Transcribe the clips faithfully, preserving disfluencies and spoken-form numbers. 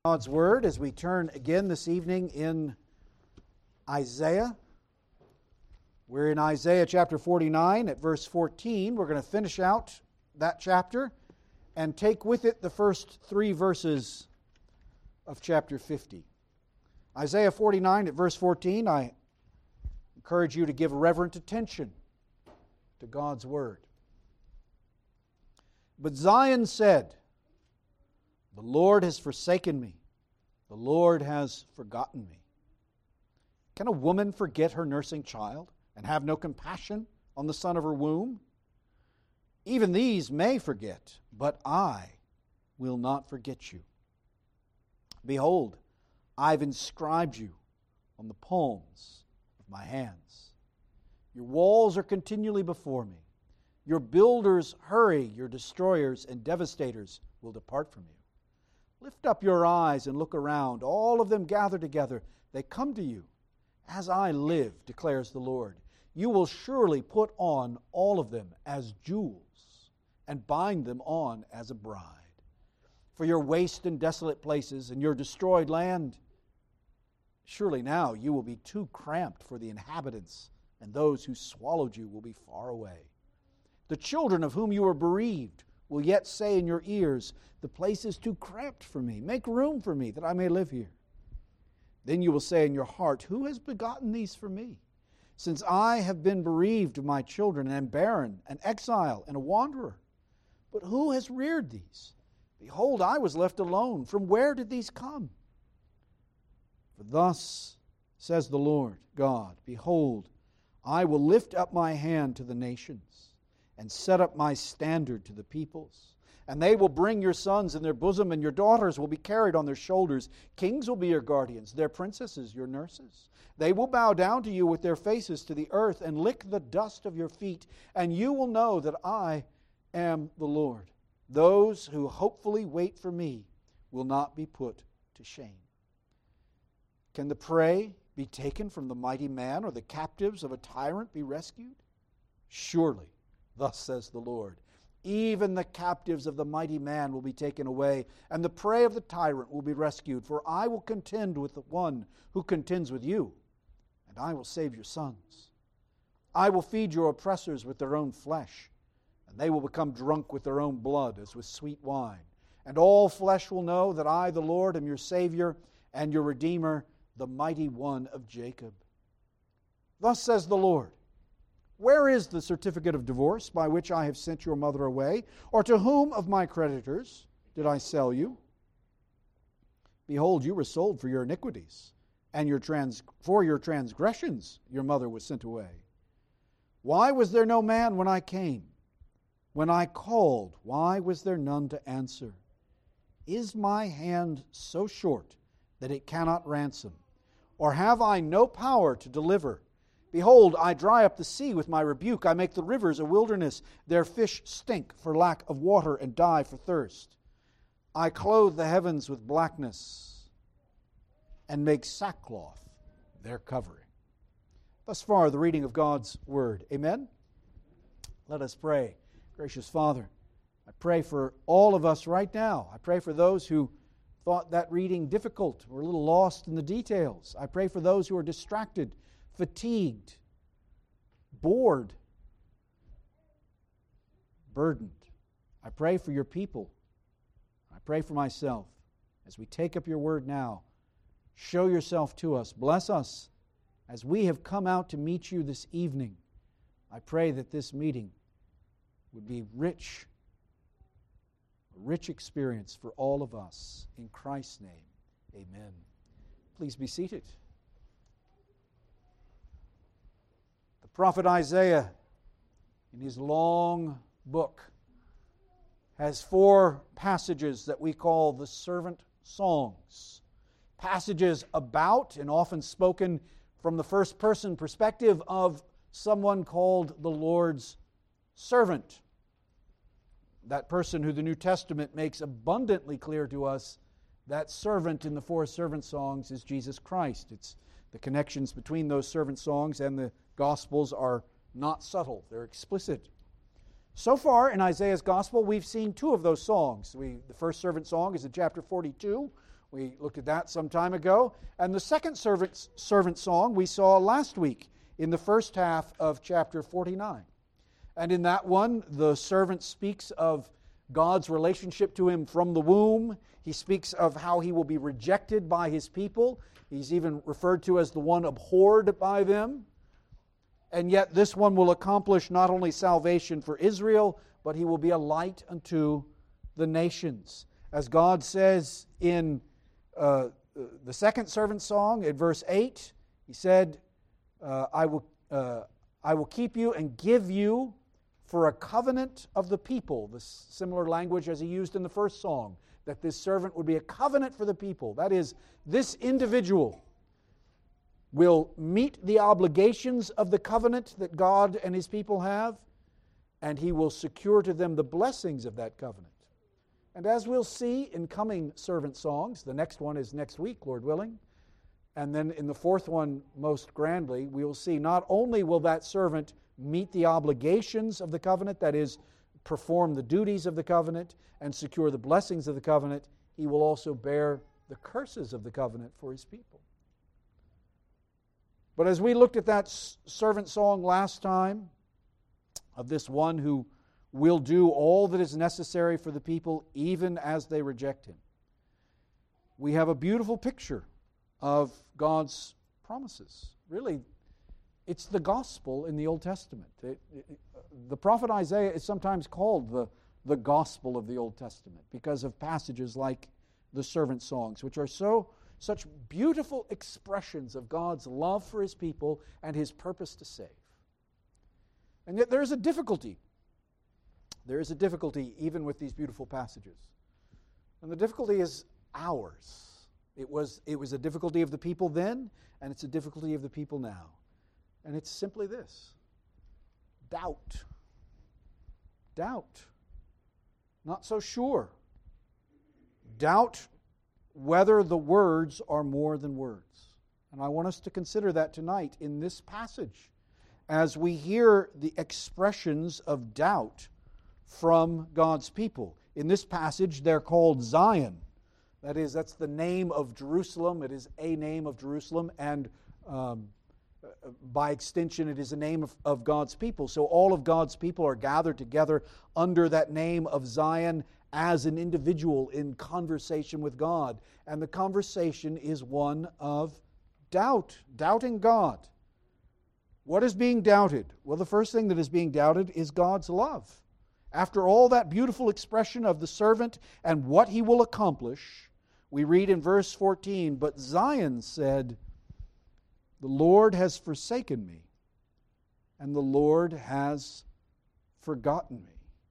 God's Word as we turn again this evening in Isaiah. We're in Isaiah chapter forty-nine at verse fourteen. We're going to finish out that chapter and take with it the first three verses of chapter fifty. Isaiah forty-nine at verse fourteen, I encourage you to give reverent attention to God's Word. But Zion said, "The Lord has forsaken me. The Lord has forgotten me." Can a woman forget her nursing child and have no compassion on the son of her womb? Even these may forget, but I will not forget you. Behold, I've inscribed you on the palms of my hands. Your walls are continually before me. Your builders hurry, your destroyers and devastators will depart from you. Lift up your eyes and look around. All of them gather together. They come to you. As I live, declares the Lord, you will surely put on all of them as jewels and bind them on as a bride. For your waste and desolate places and your destroyed land, surely now you will be too cramped for the inhabitants, and those who swallowed you will be far away. The children of whom you were bereaved will yet say in your ears, the place is too cramped for me. Make room for me that I may live here. Then you will say in your heart, who has begotten these for me? Since I have been bereaved of my children and am barren, an exile, and a wanderer. But who has reared these? Behold, I was left alone. From where did these come? For thus says the Lord God, behold, I will lift up my hand to the nations and set up my standard to the peoples. And they will bring your sons in their bosom, and your daughters will be carried on their shoulders. Kings will be your guardians, their princesses your nurses. They will bow down to you with their faces to the earth and lick the dust of your feet, and you will know that I am the Lord. Those who hopefully wait for me will not be put to shame. Can the prey be taken from the mighty man, or the captives of a tyrant be rescued? Surely, thus says the Lord, even the captives of the mighty man will be taken away, and the prey of the tyrant will be rescued. For I will contend with the one who contends with you, and I will save your sons. I will feed your oppressors with their own flesh, and they will become drunk with their own blood as with sweet wine. And all flesh will know that I, the Lord, am your Savior and your Redeemer, the mighty one of Jacob. Thus says the Lord, where is the certificate of divorce by which I have sent your mother away? Or to whom of my creditors did I sell you? Behold, you were sold for your iniquities, and your trans- for your transgressions your mother was sent away. Why was there no man when I came? When I called, why was there none to answer? Is my hand so short that it cannot ransom? Or have I no power to deliver? Behold, I dry up the sea with my rebuke. I make the rivers a wilderness. Their fish stink for lack of water and die for thirst. I clothe the heavens with blackness and make sackcloth their covering. Thus far, the reading of God's Word. Amen? Let us pray. Gracious Father, I pray for all of us right now. I pray for those who thought that reading difficult, were a little lost in the details. I pray for those who are distracted, fatigued, bored, burdened. I pray for your people. I pray for myself. As we take up your word now, show yourself to us. Bless us as we have come out to meet you this evening. I pray that this meeting would be rich, a rich experience for all of us. In Christ's name, amen. Please be seated. The prophet Isaiah, in his long book, has four passages that we call the servant songs. Passages about, and often spoken from the first person perspective, of someone called the Lord's servant. That person who the New Testament makes abundantly clear to us, that servant in the four servant songs is Jesus Christ. It's the connections between those servant songs and the Gospels are not subtle, they're explicit. So far in Isaiah's Gospel, we've seen two of those songs. We, the first servant song is in chapter forty-two, We looked at that some time ago. And the second servant, servant song we saw last week in the first half of chapter forty-nine. And in that one, the servant speaks of God's relationship to him from the womb. He speaks of how he will be rejected by his people. He's even referred to as the one abhorred by them. And yet this one will accomplish not only salvation for Israel, but he will be a light unto the nations. As God says in uh, the second servant song, at verse eight, He said, uh, I will, uh, I will keep you and give you for a covenant of the people. The similar language as he used in the first song, that this servant would be a covenant for the people. That is, this individual will meet the obligations of the covenant that God and His people have, and He will secure to them the blessings of that covenant. And as we'll see in coming servant songs, the next one is next week, Lord willing, and then in the fourth one, most grandly, we will see not only will that servant meet the obligations of the covenant, that is, perform the duties of the covenant and secure the blessings of the covenant, he will also bear the curses of the covenant for his people. But as we looked at that servant song last time, of this one who will do all that is necessary for the people even as they reject him, we have a beautiful picture of God's promises. Really, it's the gospel in the Old Testament. It, it, the prophet Isaiah is sometimes called the, the gospel of the Old Testament because of passages like the servant songs, which are so such beautiful expressions of God's love for His people and His purpose to save. And yet there is a difficulty. There is a difficulty even with these beautiful passages. And the difficulty is ours. It was, it was a difficulty of the people then, and it's a difficulty of the people now. And it's simply this: doubt. Doubt. Not so sure. Doubt whether the words are more than words. And I want us to consider that tonight in this passage as we hear the expressions of doubt from God's people. In this passage, they're called Zion. That is, that's the name of Jerusalem. It is a name of Jerusalem, and um, by extension, it is a name of, of God's people. So all of God's people are gathered together under that name of Zion as an individual in conversation with God. And the conversation is one of doubt, doubting God. What is being doubted? Well, the first thing that is being doubted is God's love. After all that beautiful expression of the servant and what he will accomplish, we read in verse fourteen, "But Zion said, the Lord has forsaken me, and the Lord has forgotten me."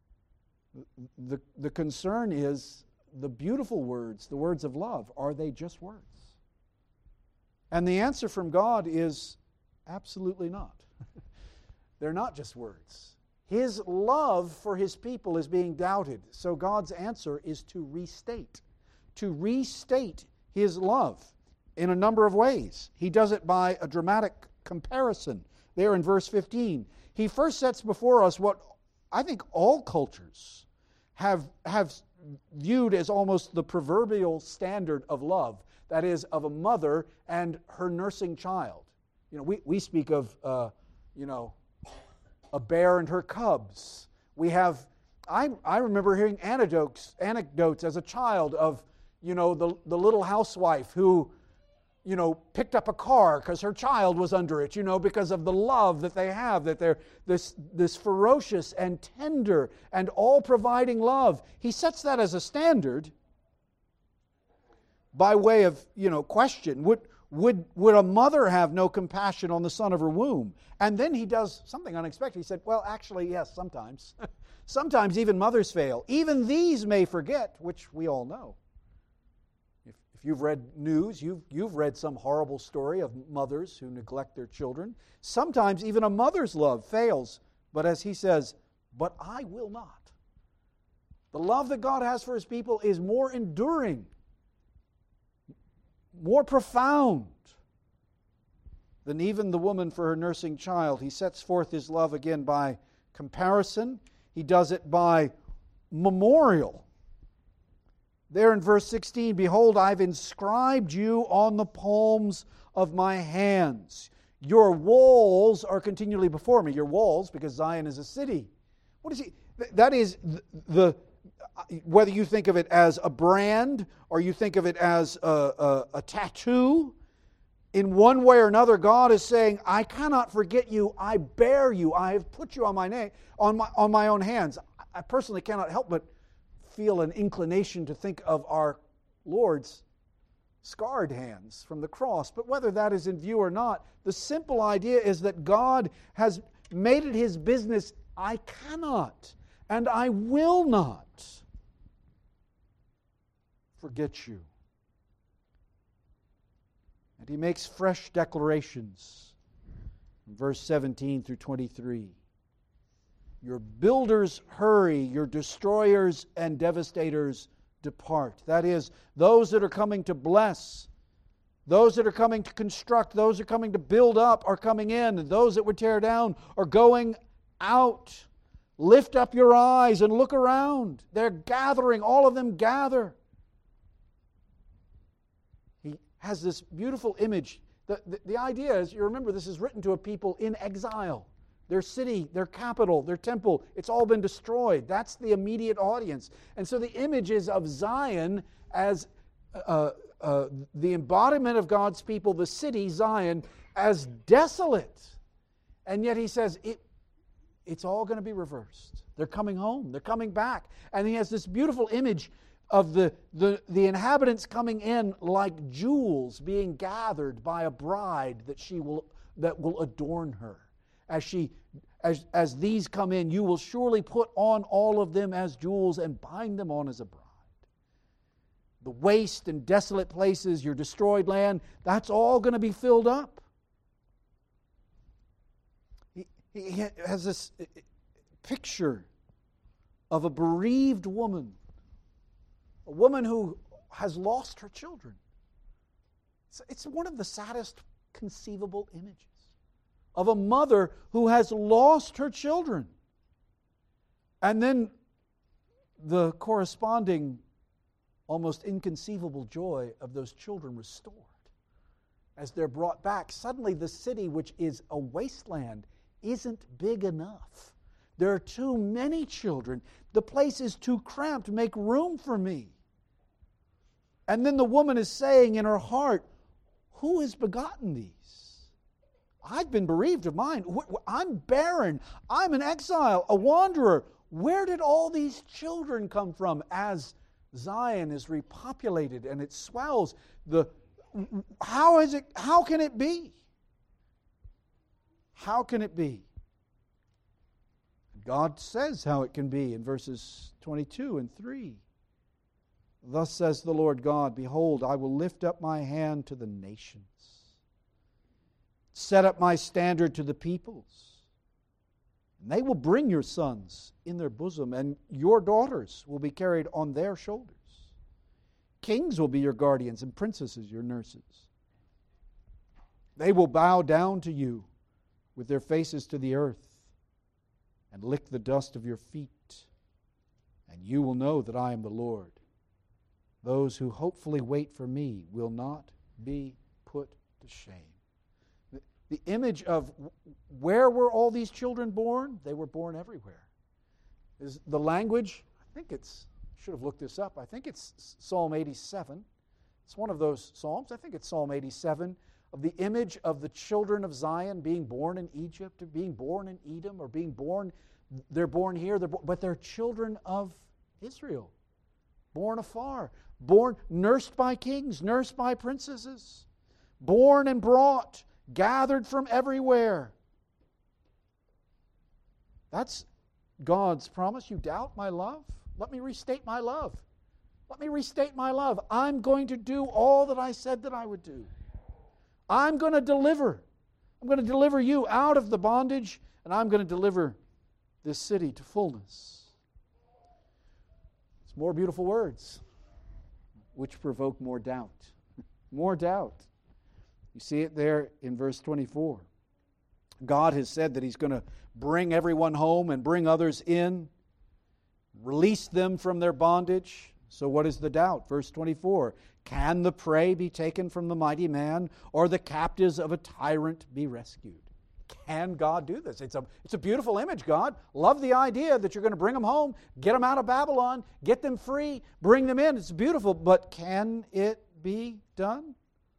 The, the concern is the beautiful words, the words of love, are they just words? And the answer from God is absolutely not. They're not just words. His love for His people is being doubted. So God's answer is to restate. To restate His love in a number of ways. He does it by a dramatic comparison. There in verse fifteen, He first sets before us what I think all cultures have, have viewed as almost the proverbial standard of love. That is, of a mother and her nursing child. You know, we, we speak of, uh, you know, a bear and her cubs. We have, I, I remember hearing anecdotes, anecdotes as a child of, you know, the, the little housewife who, you know, picked up a car because her child was under it, you know, because of the love that they have, that they're this, this ferocious and tender and all-providing love. He sets that as a standard by way of, you know, question. Would, would, would a mother have no compassion on the son of her womb? And then he does something unexpected. He said, well, actually, yes, sometimes. Sometimes even mothers fail. Even these may forget, which we all know. If you've read news, you've, you've read some horrible story of mothers who neglect their children. Sometimes even a mother's love fails. But as he says, but I will not. The love that God has for His people is more enduring, more profound than even the woman for her nursing child. He sets forth His love again by comparison. He does it by memorial. There in verse sixteen, behold, I've inscribed you on the palms of my hands. Your walls are continually before me. Your walls, because Zion is a city. What is he? That is the, the whether you think of it as a brand or you think of it as a, a, a tattoo, in one way or another, God is saying, I cannot forget you. I bear you. I have put you on my name, on my on my own hands. I personally cannot help but feel an inclination to think of our Lord's scarred hands from the cross. But whether that is in view or not, the simple idea is that God has made it His business. I cannot and I will not forget you. And He makes fresh declarations in verse seventeen through twenty-three. Your builders hurry, your destroyers and devastators depart. That is, those that are coming to bless, those that are coming to construct, those that are coming to build up are coming in, and those that would tear down are going out. Lift up your eyes and look around. They're gathering, all of them gather. He has this beautiful image. The, the, the idea is, you remember, this is written to a people in exile. Their city, their capital, their temple, it's all been destroyed. That's the immediate audience. And so the image is of Zion as uh, uh, the embodiment of God's people, the city, Zion, as desolate. And yet He says, it, it's all going to be reversed. They're coming home. They're coming back. And He has this beautiful image of the, the, the inhabitants coming in like jewels being gathered by a bride that she will that will adorn her. As she, as, as these come in, you will surely put on all of them as jewels and bind them on as a bride. The waste and desolate places, your destroyed land, that's all going to be filled up. He, he has this picture of a bereaved woman, a woman who has lost her children. It's, it's one of the saddest conceivable images. Of a mother who has lost her children. And then the corresponding, almost inconceivable joy of those children restored. As they're brought back, suddenly the city, which is a wasteland, isn't big enough. There are too many children. The place is too cramped. Make room for me. And then the woman is saying in her heart, who has begotten these? I've been bereaved of mine. I'm barren. I'm an exile, a wanderer. Where did all these children come from as Zion is repopulated and it swells? The, how is it, how can it be? How can it be? God says how it can be in verses twenty-two and three. Thus says the Lord God, behold, I will lift up my hand to the nations. Set up my standard to the peoples. And they will bring your sons in their bosom, and your daughters will be carried on their shoulders. Kings will be your guardians, and princesses your nurses. They will bow down to you with their faces to the earth and lick the dust of your feet. And you will know that I am the Lord. Those who hopefully wait for me will not be put to shame. The image of where were all these children born? They were born everywhere. Is the language, I think it's, I should have looked this up, I think it's Psalm eighty-seven. It's one of those Psalms, I think it's Psalm eighty-seven, of the image of the children of Zion being born in Egypt, or being born in Edom, or being born, they're born here, they're born, but they're children of Israel, born afar, born, nursed by kings, nursed by princesses, born and brought, gathered from everywhere. That's God's promise. You doubt my love? Let me restate my love. Let me restate my love. I'm going to do all that I said that I would do. I'm going to deliver. I'm going to deliver you out of the bondage, and I'm going to deliver this city to fullness. It's more beautiful words, which provoke more doubt. More doubt. You see it there in verse twenty-four. God has said that He's going to bring everyone home and bring others in, release them from their bondage. So what is the doubt? Verse twenty-four, can the prey be taken from the mighty man, or the captives of a tyrant be rescued? Can God do this? It's a, it's a beautiful image, God. Love the idea that you're going to bring them home, get them out of Babylon, get them free, bring them in. It's beautiful, but can it be done?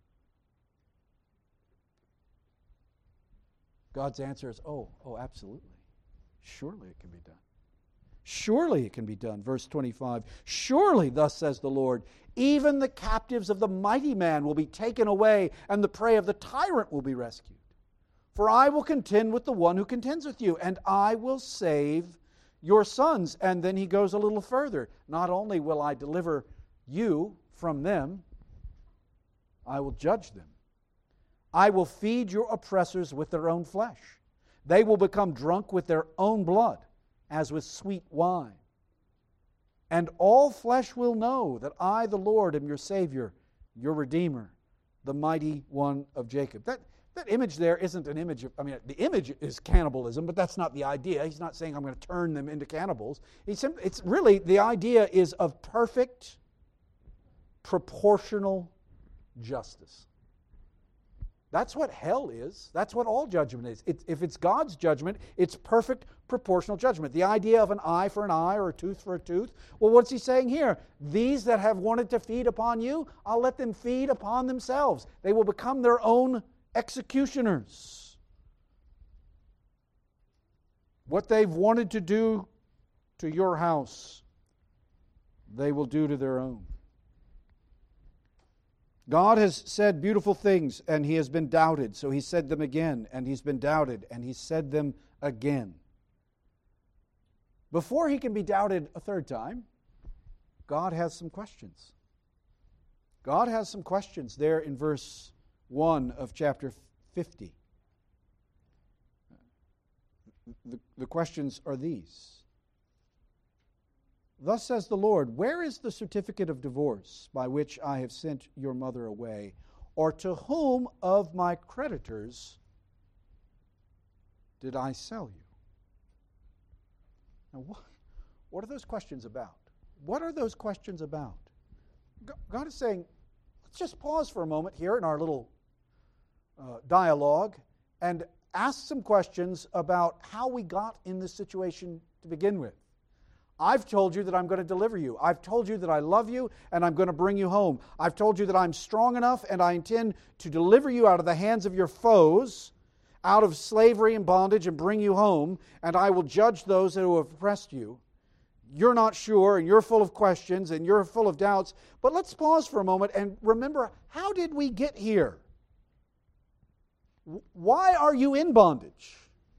God's answer is, oh, oh, absolutely. Surely it can be done. Surely it can be done. Verse twenty-five, surely, thus says the Lord, even the captives of the mighty man will be taken away, and the prey of the tyrant will be rescued. For I will contend with the one who contends with you, and I will save your sons. And then he goes a little further. Not only will I deliver you from them, I will judge them. I will feed your oppressors with their own flesh. They will become drunk with their own blood, as with sweet wine. And all flesh will know that I, the Lord, am your Savior, your Redeemer, the mighty one of Jacob. That, that image there isn't an image of, I mean, the image is cannibalism, but that's not the idea. He's not saying I'm going to turn them into cannibals. He's simply, it's really, the idea is of perfect, proportional justice. That's what hell is. That's what all judgment is. It, if it's God's judgment, it's perfect proportional judgment. The idea of an eye for an eye or a tooth for a tooth. Well, what's he saying here? These that have wanted to feed upon you, I'll let them feed upon themselves. They will become their own executioners. What they've wanted to do to your house, they will do to their own. God has said beautiful things, and He has been doubted. So He said them again, and He's been doubted, and He said them again. Before He can be doubted a third time, God has some questions. God has some questions there in verse one of chapter fifty. The, the questions are these. Thus says the Lord, where is the certificate of divorce by which I have sent your mother away? Or to whom of my creditors did I sell you? Now, what, what are those questions about? What are those questions about? God is saying, let's just pause for a moment here in our little uh, dialogue and ask some questions about how we got in this situation to begin with. I've told you that I'm going to deliver you. I've told you that I love you and I'm going to bring you home. I've told you that I'm strong enough and I intend to deliver you out of the hands of your foes, out of slavery and bondage, and bring you home, and I will judge those who have oppressed you. You're not sure, and you're full of questions, and you're full of doubts. But let's pause for a moment and remember, how did we get here? Why are you in bondage?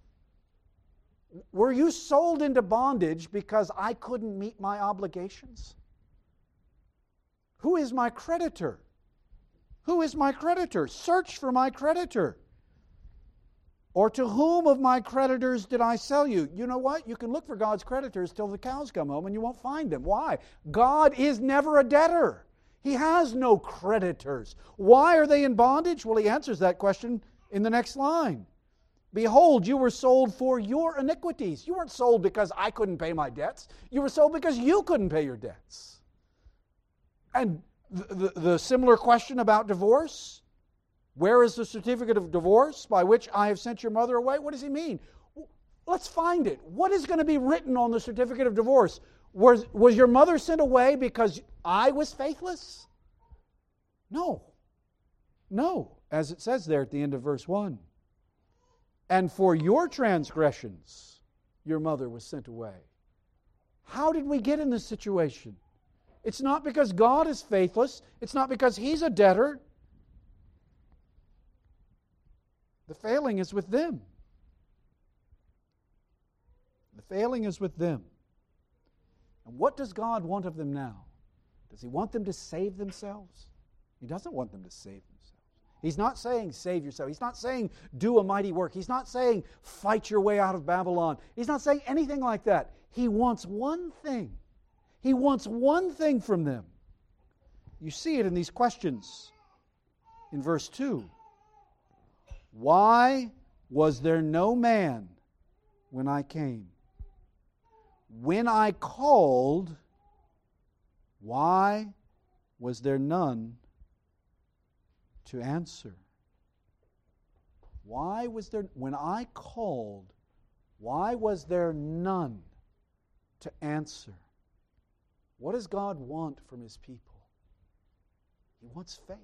Were you sold into bondage because I couldn't meet my obligations? Who is my creditor? Who is my creditor? Search for my creditor. Or to whom of my creditors did I sell you? You know what? You can look for God's creditors till the cows come home and you won't find them. Why? God is never a debtor. He has no creditors. Why are they in bondage? Well, He answers that question in the next line. Behold, you were sold for your iniquities. You weren't sold because I couldn't pay my debts. You were sold because you couldn't pay your debts. And the, the, the similar question about divorce. Where is the certificate of divorce by which I have sent your mother away? What does he mean? Let's find it. What is going to be written on the certificate of divorce? Was, was your mother sent away because I was faithless? No. No, as it says there at the end of verse one. And for your transgressions, your mother was sent away. How did we get in this situation? It's not because God is faithless. It's not because He's a debtor. The failing is with them. The failing is with them. And what does God want of them now? Does He want them to save themselves? He doesn't want them to save themselves. He's not saying save yourself. He's not saying do a mighty work. He's not saying fight your way out of Babylon. He's not saying anything like that. He wants one thing. He wants one thing from them. You see it in these questions. In verse two. Why was there no man when I came? When I called, Why was there none to answer? Why was there, when I called, why was there none to answer? What does God want from His people? He wants faith.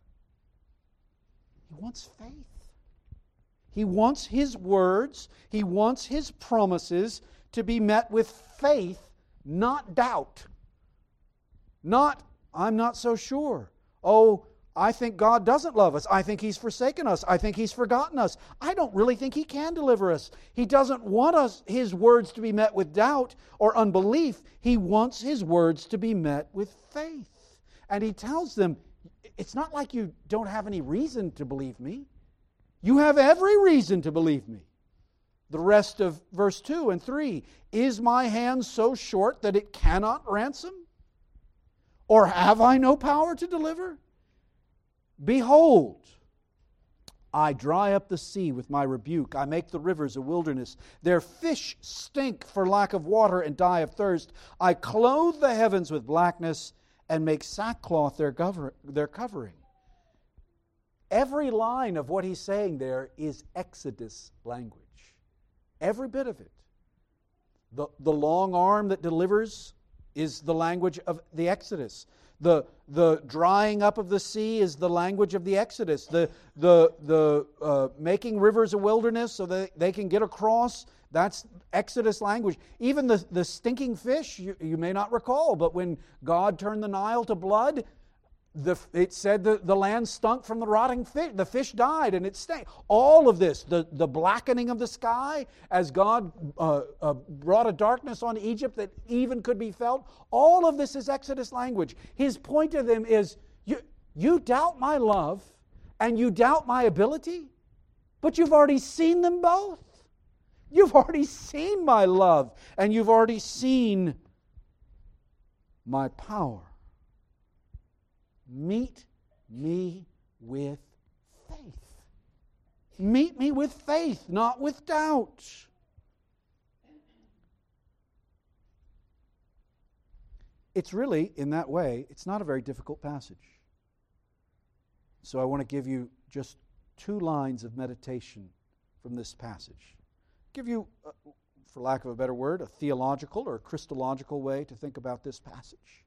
He wants faith. He wants His words, He wants His promises to be met with faith, not doubt. Not, I'm not so sure. Oh, I think God doesn't love us. I think He's forsaken us. I think He's forgotten us. I don't really think He can deliver us. He doesn't want us, His words to be met with doubt or unbelief. He wants His words to be met with faith. And He tells them, it's not like you don't have any reason to believe me. You have every reason to believe me. The rest of verse two and three. Is my hand so short that it cannot ransom? Or have I no power to deliver? Behold, I dry up the sea with my rebuke. I make the rivers a wilderness. Their fish stink for lack of water and die of thirst. I clothe the heavens with blackness and make sackcloth their covering. Every line of what he's saying there is Exodus language. Every bit of it. The, the long arm that delivers is the language of the Exodus. The, the drying up of the sea is the language of the Exodus. The, the, the uh, making rivers a wilderness so that they can get across, that's Exodus language. Even the, the stinking fish, you, you may not recall, but when God turned the Nile to blood, the, it said the, the land stunk from the rotting fish. The fish died and it stank. All of this, the, the blackening of the sky as God uh, uh, brought a darkness on Egypt that even could be felt, all of this is Exodus language. His point to them is, you, you doubt my love and you doubt my ability, but you've already seen them both. You've already seen my love and you've already seen my power. Meet me with faith. Meet me with faith, not with doubt. It's really, in that way, it's not a very difficult passage. So I want to give you just two lines of meditation from this passage. Give you, uh, for lack of a better word, a theological or a Christological way to think about this passage.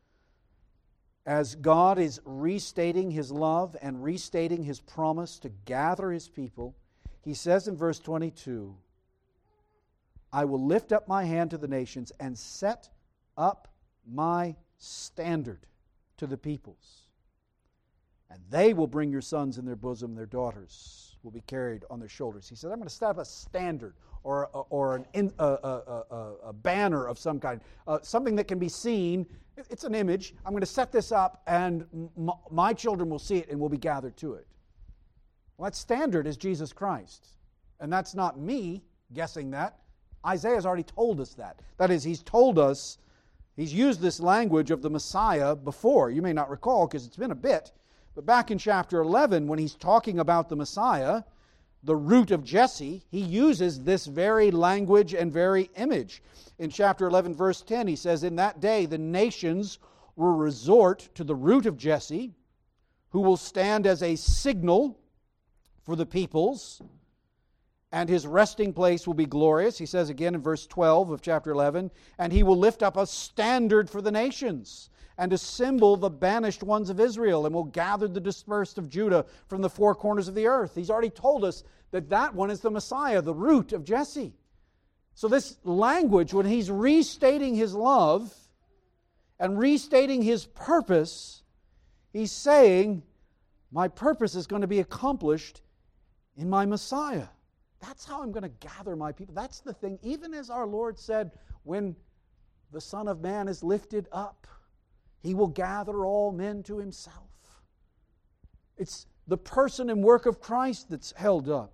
As God is restating His love and restating His promise to gather His people, He says in verse twenty-two, I will lift up my hand to the nations and set up my standard to the peoples. And they will bring your sons in their bosom, their daughters will be carried on their shoulders. He says, I'm going to set up a standard or, or an in, a, a, a, a banner of some kind, uh, something that can be seen. It's an image. I'm going to set this up and m- my children will see it and will be gathered to it. Well, that standard is Jesus Christ. And that's not me guessing that. Isaiah's already told us that. That is, he's told us, he's used this language of the Messiah before. You may not recall because it's been a bit. But back in chapter eleven, when he's talking about the Messiah, the root of Jesse, he uses this very language and very image. In chapter eleven, verse ten, he says, in that day the nations will resort to the root of Jesse, who will stand as a signal for the peoples, and his resting place will be glorious. He says again in verse twelve of chapter eleven, and he will lift up a standard for the nations, and assemble the banished ones of Israel, and will gather the dispersed of Judah from the four corners of the earth. He's already told us that that one is the Messiah, the root of Jesse. So this language, when he's restating his love and restating his purpose, he's saying, my purpose is going to be accomplished in my Messiah. That's how I'm going to gather my people. That's the thing. Even as our Lord said, when the Son of Man is lifted up, He will gather all men to Himself. It's the person and work of Christ that's held up.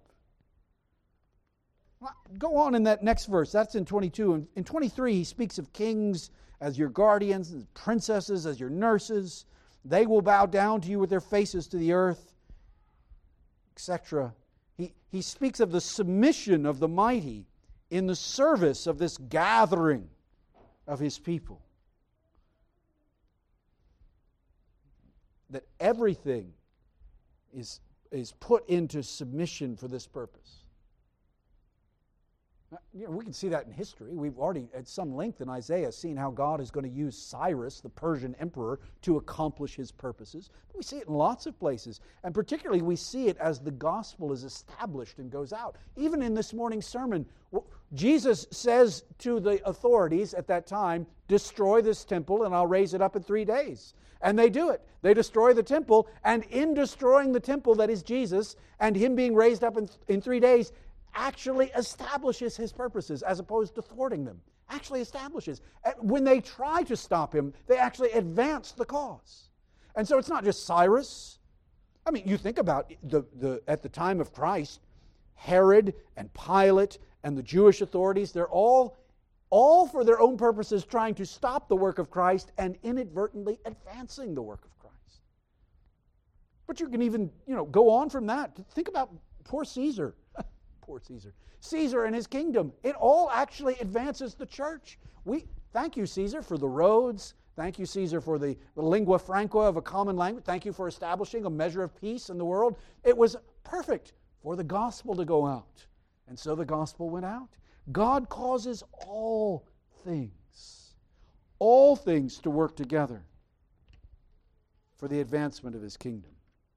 Go on in that next verse. That's in twenty-two. In twenty-three, he speaks of kings as your guardians, and princesses as your nurses. They will bow down to you with their faces to the earth, et cetera. He, he speaks of the submission of the mighty in the service of this gathering of his people. that everything is, is put into submission for this purpose. You know, we can see that in history. We've already, at some length in Isaiah, seen how God is going to use Cyrus, the Persian emperor, to accomplish his purposes. But we see it in lots of places. And particularly, we see it as the gospel is established and goes out. Even in this morning's sermon, Jesus says to the authorities at that time, destroy this temple and I'll raise it up in three days. And they do it. They destroy the temple, and in destroying the temple, that is Jesus, and Him being raised up in, in three days, actually establishes His purposes as opposed to thwarting them. Actually establishes. When they try to stop Him, they actually advance the cause. And so it's not just Cyrus. I mean, you think about the, the at the time of Christ, Herod and Pilate and the Jewish authorities, they're all, all for their own purposes trying to stop the work of Christ and inadvertently advancing the work of Christ. But you can even, you know, go on from that. Think about poor Caesar. Poor Caesar. Caesar and his kingdom. It all actually advances the church. We thank you, Caesar, for the roads. Thank you, Caesar, for the, the lingua franca of a common language. Thank you for establishing a measure of peace in the world. It was perfect for the gospel to go out. And so the gospel went out. God causes all things, all things to work together for the advancement of His kingdom.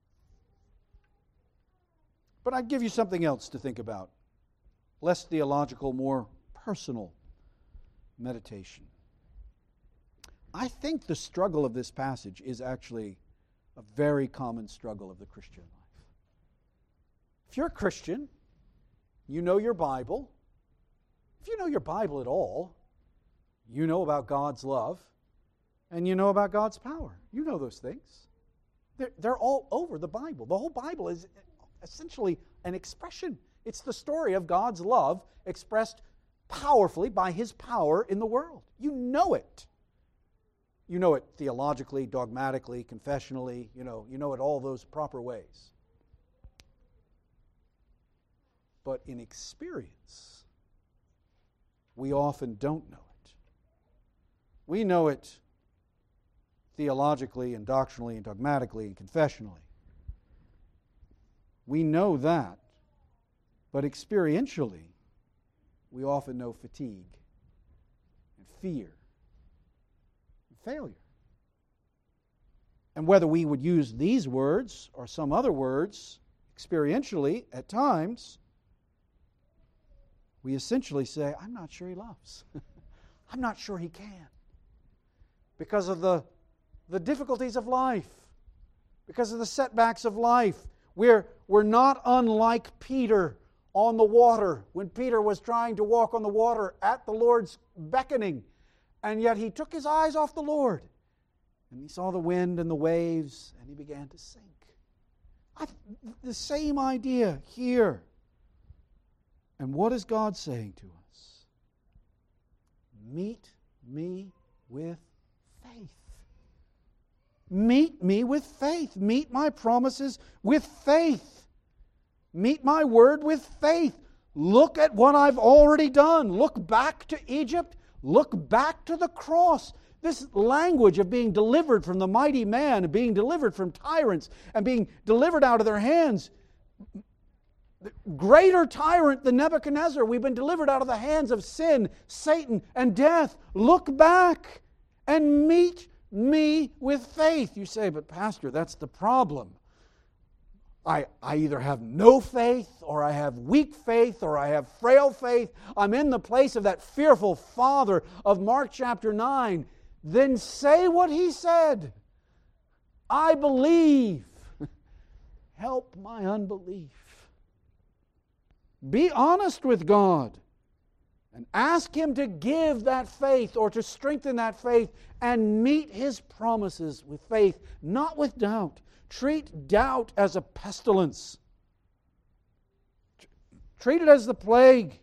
But I'd give you something else to think about. Less theological, more personal meditation. I think the struggle of this passage is actually a very common struggle of the Christian life. If you're a Christian, you know your Bible. If you know your Bible at all, you know about God's love and you know about God's power. You know those things. They're, they're all over the Bible. The whole Bible is essentially an expression. It's the story of God's love expressed powerfully by His power in the world. You know it. You know it theologically, dogmatically, confessionally, you know, you know it all those proper ways. But in experience, we often don't know it. We know it theologically and doctrinally and dogmatically and confessionally. We know that, but experientially, we often know fatigue and fear and failure. And whether we would use these words or some other words experientially at times, we essentially say, I'm not sure He loves. I'm not sure He can. Because of the, the difficulties of life, because of the setbacks of life. We're, we're not unlike Peter on the water when Peter was trying to walk on the water at the Lord's beckoning. And yet he took his eyes off the Lord. And he saw the wind and the waves and he began to sink. I, the same idea here. And what is God saying to us? Meet me with faith. Meet me with faith. Meet my promises with faith. Meet my word with faith. Look at what I've already done. Look back to Egypt. Look back to the cross. This language of being delivered from the mighty man, and being delivered from tyrants, and being delivered out of their hands. Greater tyrant than Nebuchadnezzar. We've been delivered out of the hands of sin, Satan, and death. Look back and meet me with faith. You say, but Pastor, that's the problem. I, I either have no faith, or I have weak faith, or I have frail faith. I'm in the place of that fearful father of Mark chapter nine. Then say what he said. I believe. Help my unbelief. Be honest with God and ask Him to give that faith or to strengthen that faith and meet His promises with faith, not with doubt. Treat doubt as a pestilence. Treat it as the plague.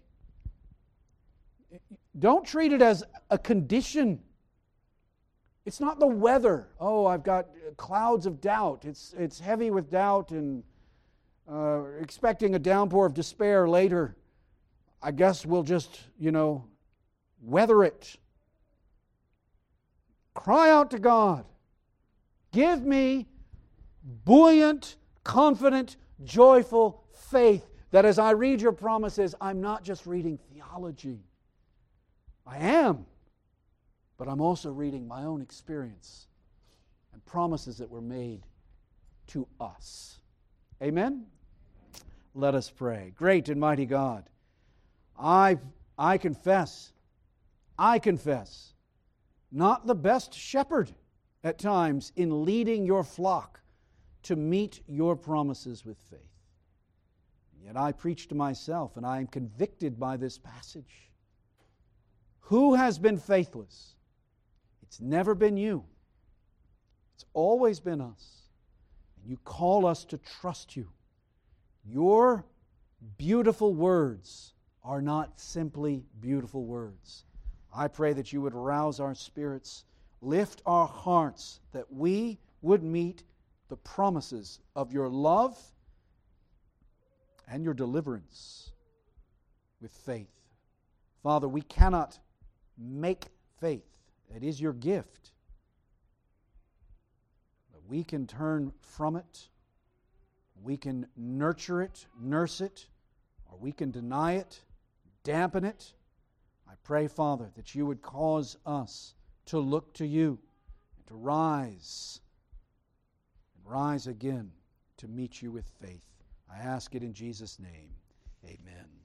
Don't treat it as a condition. It's not the weather. Oh, I've got clouds of doubt. It's, it's heavy with doubt and uh, expecting a downpour of despair later. I guess we'll just, you know, weather it. Cry out to God. Give me buoyant, confident, joyful faith that as I read your promises, I'm not just reading theology. I am, but I'm also reading my own experience and promises that were made to us. Amen? Let us pray. Great and mighty God, I, I confess, I confess, not the best shepherd at times in leading your flock to meet your promises with faith. Yet I preach to myself, and I am convicted by this passage. Who has been faithless? It's never been you. It's always been us. And you call us to trust you. Your beautiful words are not simply beautiful words. I pray that you would rouse our spirits, lift our hearts, that we would meet the promises of your love and your deliverance with faith. Father, we cannot make faith. It is your gift. But we can turn from it. We can nurture it, nurse it, or we can deny it, dampen it. I pray, Father, that you would cause us to look to you and to rise and rise again to meet you with faith. I ask it in Jesus' name. Amen.